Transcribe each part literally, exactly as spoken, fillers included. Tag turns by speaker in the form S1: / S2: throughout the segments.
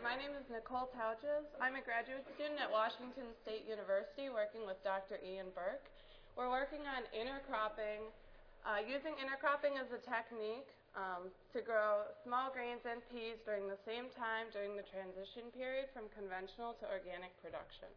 S1: my name is Nicole Tauches. I'm a graduate student at Washington State University working with Doctor Ian Burke. We're working on intercropping, uh, using intercropping as a technique um, to grow small grains and peas during the same time during the transition period from conventional to organic production.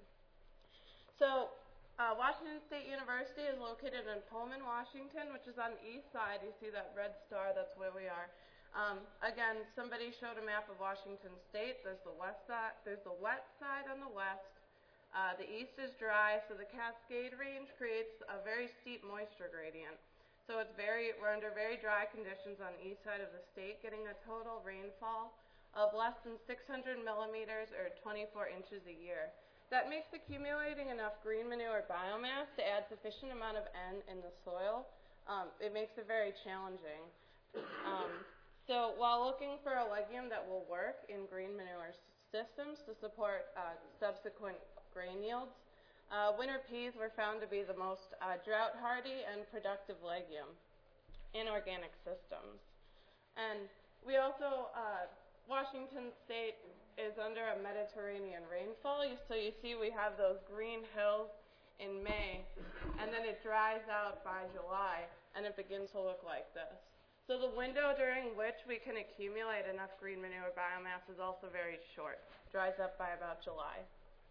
S1: So uh, Washington State University is located in Pullman, Washington, which is on the east side. You see that red star, that's where we are. Um, again, somebody showed a map of Washington State. There's the west side, there's the wet side on the west. Uh, the east is dry, so the Cascade Range creates a very steep moisture gradient. So it's very, we're under very dry conditions on the east side of the state, getting a total rainfall of less than six hundred millimeters or twenty-four inches a year. That makes accumulating enough green manure biomass to add sufficient amount of N in the soil. Um, it makes it very challenging. Um, So while looking for a legume that will work in green manure systems to support uh, subsequent grain yields, uh, winter peas were found to be the most uh, drought hardy and productive legume in organic systems. And we also, uh, Washington State is under a Mediterranean rainfall. So you see we have those green hills in May, and then it dries out by July, and it begins to look like this. So the window during which we can accumulate enough green manure biomass is also very short, dries up by about July.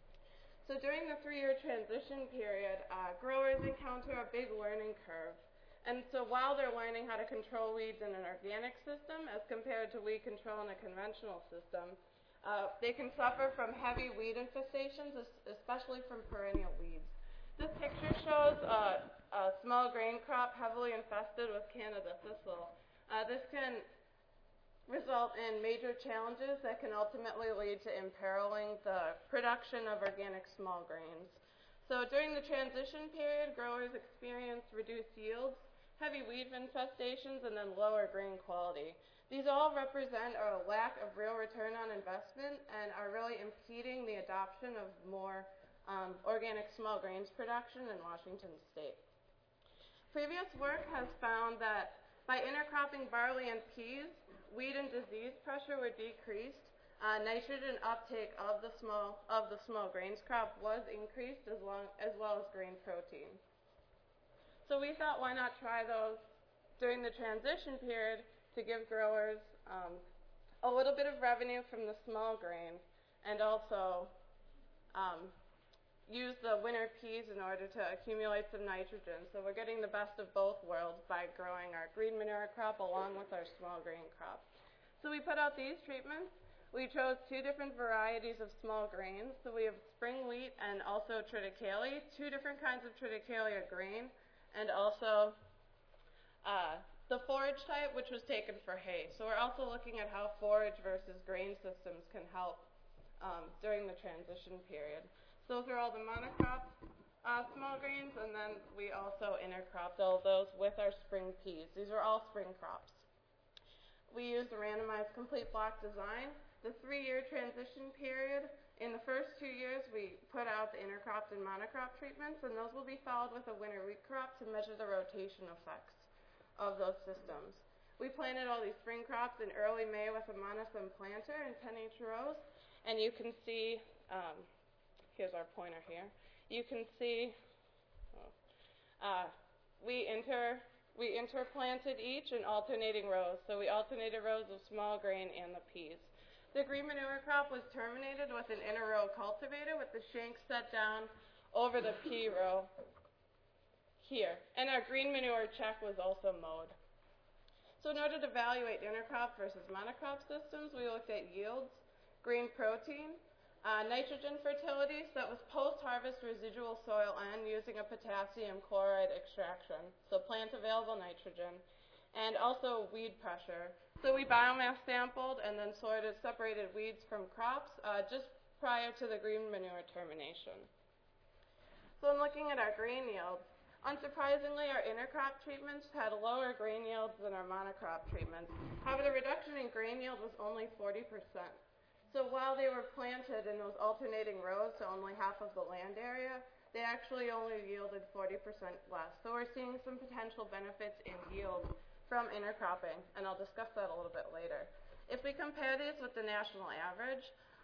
S1: So during the three-year transition period, uh, growers encounter a big learning curve. And so while they're learning how to control weeds in an organic system as compared to weed control in a conventional system, uh, they can suffer from heavy weed infestations, especially from perennial weeds. This picture shows uh, a small grain crop heavily infested with Canada thistle. Uh, this can result in major challenges that can ultimately lead to imperiling the production of organic small grains. So during the transition period, growers experience reduced yields, heavy weed infestations, and then lower grain quality. These all represent a lack of real return on investment and are really impeding the adoption of more um, organic small grains production in Washington State. Previous work has found that by intercropping barley and peas, weed and disease pressure were decreased. Uh, nitrogen uptake of the small of the small grains crop was increased as, long, as well as grain protein. So we thought, why not try those during the transition period to give growers um, a little bit of revenue from the small grain, and also um, use the winter peas in order to accumulate some nitrogen. So we're getting the best of both worlds by growing our green manure crop along with our small grain crop. So we put out these treatments. We chose two different varieties of small grains. So we have spring wheat and also triticale, two different kinds of triticale grain, and also uh, the forage type, which was taken for hay. So we're also looking at how forage versus grain systems can help um, during the transition period. So those are all the monocrop uh, small grains, and then we also intercropped all those with our spring peas. These are all spring crops. We used a randomized complete block design. The three-year transition period, in the first two years, we put out the intercropped and monocrop treatments, and those will be followed with a winter wheat crop to measure the rotation effects of those systems. We planted all these spring crops in early May with a monosem planter in ten H rows, and you can see um, here's our pointer here. You can see oh, uh, we inter we interplanted each in alternating rows. So we alternated rows of small grain and the peas. The green manure crop was terminated with an inter-row cultivator with the shank set down over the pea row here. And our green manure check was also mowed. So in order to evaluate intercrop versus monocrop systems, we looked at yields, grain protein, Uh, nitrogen fertility, so that was post-harvest residual soil N using a potassium chloride extraction, so plant available nitrogen, and also weed pressure. So we biomass sampled and then sorted, separated weeds from crops uh, just prior to the green manure termination. So I'm looking at our grain yields. Unsurprisingly, our intercrop treatments had lower grain yields than our monocrop treatments. However, the reduction in grain yield was only forty percent. So while they were planted in those alternating rows to only half of the land area, they actually only yielded forty percent less. So we're seeing some potential benefits in yield from intercropping, and I'll discuss that a little bit later. If we compare these with the national average,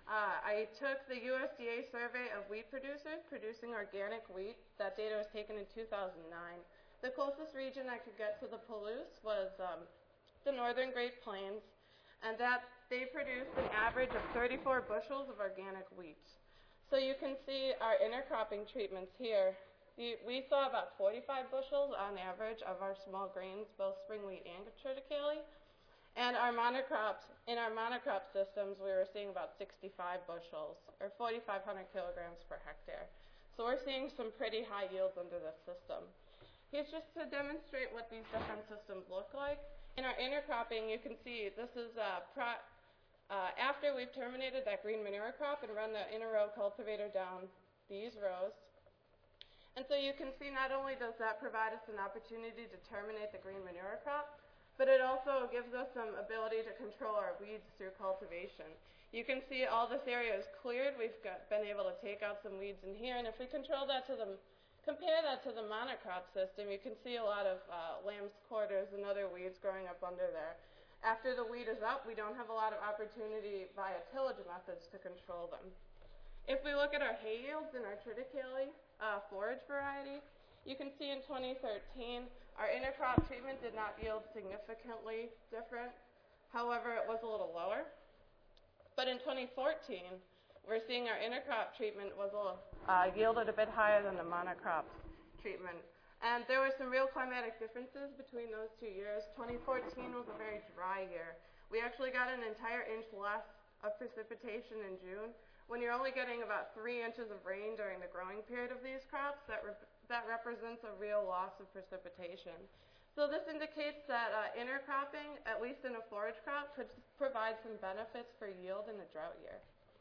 S1: Uh, I took the U S D A survey of wheat producers producing organic wheat. That data was taken in two thousand nine. The closest region I could get to the Palouse was um, the northern Great Plains, and that they produced an average of thirty-four bushels of organic wheat. So you can see our intercropping treatments here. The, we saw about forty-five bushels on average of our small grains, both spring wheat and triticale. And our monocrops, in our monocrop systems, we were seeing about sixty-five bushels, or forty-five hundred kilograms per hectare. So we're seeing some pretty high yields under this system. Here's just to demonstrate what these different systems look like. In our intercropping, you can see this is uh, pro, uh, after we've terminated that green manure crop and run the inter-row cultivator down these rows. And so you can see not only does that provide us an opportunity to terminate the green manure crop, but it also gives us some ability to control our weeds through cultivation. You can see all this area is cleared. We've got, been able to take out some weeds in here, and if we control that to the, compare that to the monocrop system, you can see a lot of uh, lamb's quarters and other weeds growing up under there. After the weed is up, we don't have a lot of opportunity via tillage methods to control them. If we look at our hay yields in our triticale uh, forage variety, you can see in twenty thirteen, our intercrop treatment did not yield significantly different. However, it was a little lower. But in twenty fourteen, we're seeing our intercrop treatment was a little, uh, yielded a bit higher than the monocrop treatment. And there were some real climatic differences between those two years. twenty fourteen was a very dry year. We actually got an entire inch less of precipitation in June. When you're only getting about three inches of rain during the growing period of these crops, that, re that represents a real loss of precipitation. So this indicates that uh, intercropping, at least in a forage crop, could provide some benefits for yield in a drought year.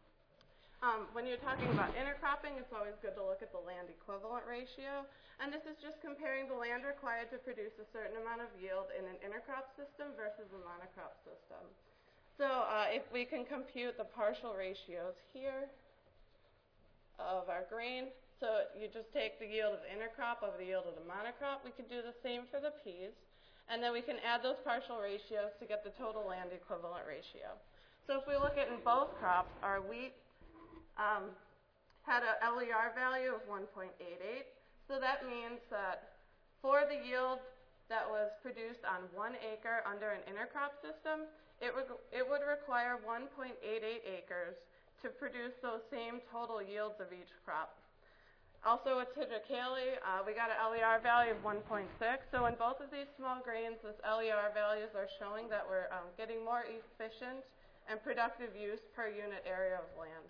S1: Um, when you're talking about intercropping, it's always good to look at the land equivalent ratio. And this is just comparing the land required to produce a certain amount of yield in an intercrop system versus a monocrop system. So uh, if we can compute the partial ratios here of our grain, so you just take the yield of the intercrop over the yield of the monocrop. We can do the same for the peas. And then we can add those partial ratios to get the total land equivalent ratio. So if we look at in both crops, our wheat um, had a L E R value of one point eight eight. So that means that for the yield that was produced on one acre under an intercrop system, it, it would require one point eight eight acres to produce those same total yields of each crop. Also with triticale, uh, we got an L E R value of one point six. So in both of these small grains, this L E R values are showing that we're um, getting more efficient and productive use per unit area of land.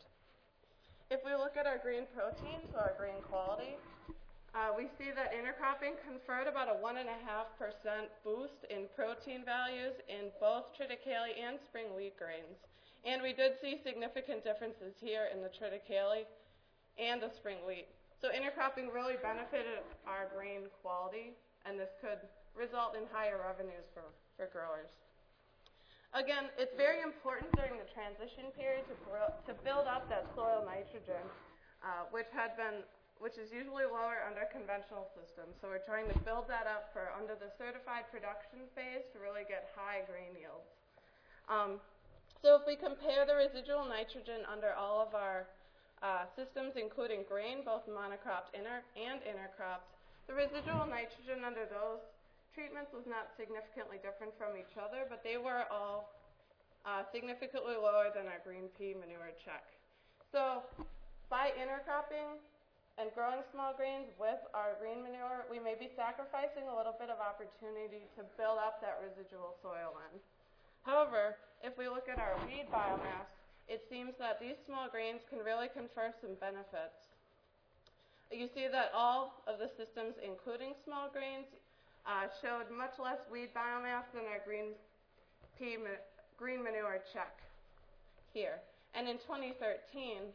S1: If we look at our grain protein, so our grain quality, uh, we see that intercropping conferred about a one point five percent boost in protein values in both triticale and spring wheat grains. And we did see significant differences here in the triticale and the spring wheat. So intercropping really benefited our grain quality, and this could result in higher revenues for, for growers. Again, it's very important during the transition period to, grow, to build up that soil nitrogen, uh, which had been, which is usually lower under conventional systems. So we're trying to build that up for under the certified production phase to really get high grain yields. Um, so if we compare the residual nitrogen under all of our uh, systems, including grain, both monocropped inter and intercropped, the residual nitrogen under those treatments was not significantly different from each other, but they were all uh, significantly lower than our green pea manure check. So by intercropping and growing small grains with our green manure, we may be sacrificing a little bit of opportunity to build up that residual soil in. However, if we look at our weed biomass, it seems that these small grains can really confer some benefits. You see that all of the systems, including small grains, Uh, showed much less weed biomass than our green pea ma green manure check here. And in twenty thirteen,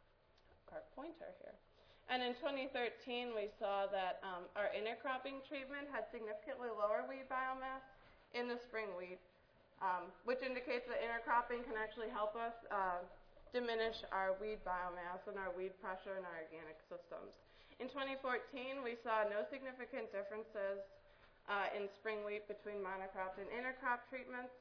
S1: our pointer here, and in twenty thirteen we saw that um, our intercropping treatment had significantly lower weed biomass in the spring wheat, um, which indicates that intercropping can actually help us uh, diminish our weed biomass and our weed pressure in our organic systems. In twenty fourteen, we saw no significant differences Uh, in spring wheat between monocropped and intercrop treatments.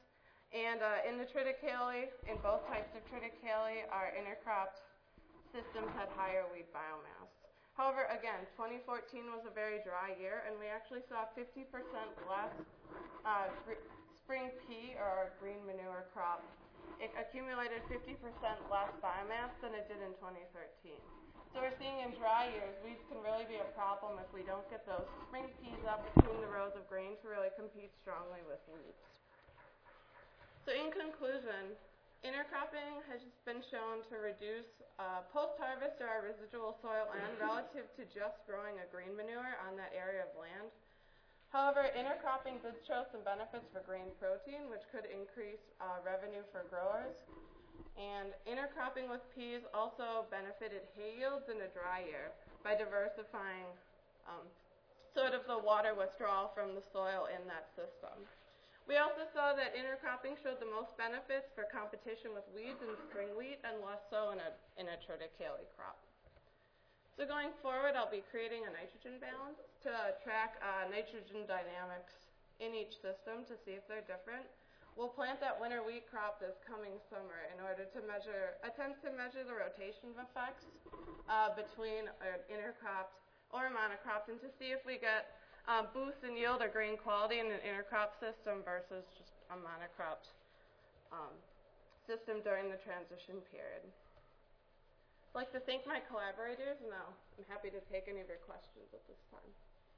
S1: And uh, in the triticale, in both types of triticale, our intercropped systems had higher weed biomass. However, again, twenty fourteen was a very dry year, and we actually saw fifty percent less uh, spring pea, or green manure crop. It accumulated fifty percent less biomass than it did in twenty thirteen. So we're seeing in dry years, weeds can really be a problem if we don't get those spring peas up between the rows of grain to really compete strongly with weeds. So in conclusion, intercropping has been shown to reduce uh, post-harvest or our residual soil N relative to just growing a green manure on that area of land. However, intercropping did show some benefits for grain protein, which could increase uh, revenue for growers. And intercropping with peas also benefited hay yields in a dry year by diversifying um, sort of the water withdrawal from the soil in that system. We also saw that intercropping showed the most benefits for competition with weeds in spring wheat and less so in a, in a triticale crop. So going forward, I'll be creating a nitrogen balance to track uh, nitrogen dynamics in each system to see if they're different. We'll plant that winter wheat crop this coming summer in order to measure, attempt to measure the rotation effects uh, between an intercropped or a monocropped, and to see if we get Uh, boost in yield or grain quality in an intercrop system versus just a monocropped um, system during the transition period. I'd like to thank my collaborators, and now I'm happy to take any of your questions at this time.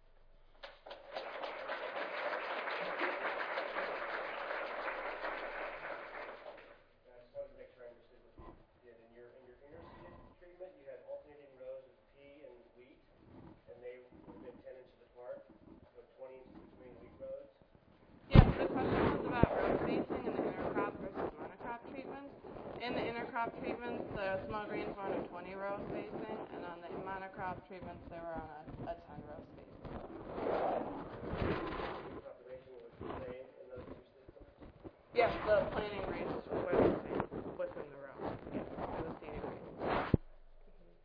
S1: In the intercrop treatments, the small grains were on a twenty row spacing, and on the monocrop treatments, they were on a, a ten row spacing. Population was the same in those two systems? Yes, the planting rates were the same within the row. Yes, for the seeding rates. Mm-hmm.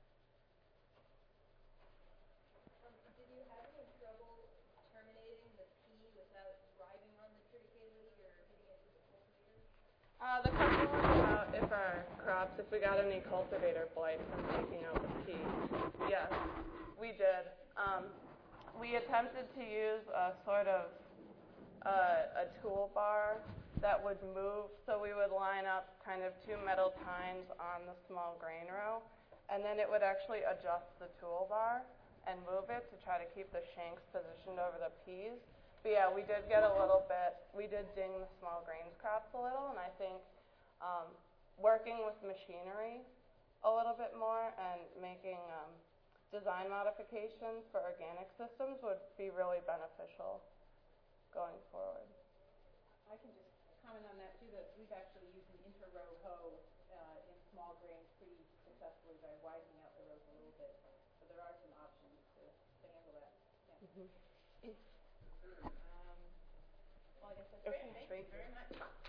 S2: Um, did you have any trouble terminating the pea without driving on the triticale or hitting it with a cultivator?
S1: Uh, the question was about if our crops, if we got any cultivator blight from taking out the pea. Yes, we did. Um, we attempted to use a sort of uh, a toolbar that would move, so we would line up kind of two metal tines on the small grain row, and then it would actually adjust the toolbar and move it to try to keep the shanks positioned over the peas. But yeah, we did get a little bit, we did ding the small grains crops a little, and I think um, working with machinery a little bit more and making um, design modifications for organic systems would be really beneficial going forward.
S3: I can just comment on that too, that we've actually used an inter-row hoe uh, in small grains pretty successfully by widening out the rows a little bit. So there are some options to, to handle that. Yeah.
S1: Mm-hmm.
S3: Um, well, I guess that's
S1: okay,
S3: great. Thank
S1: you
S3: very much.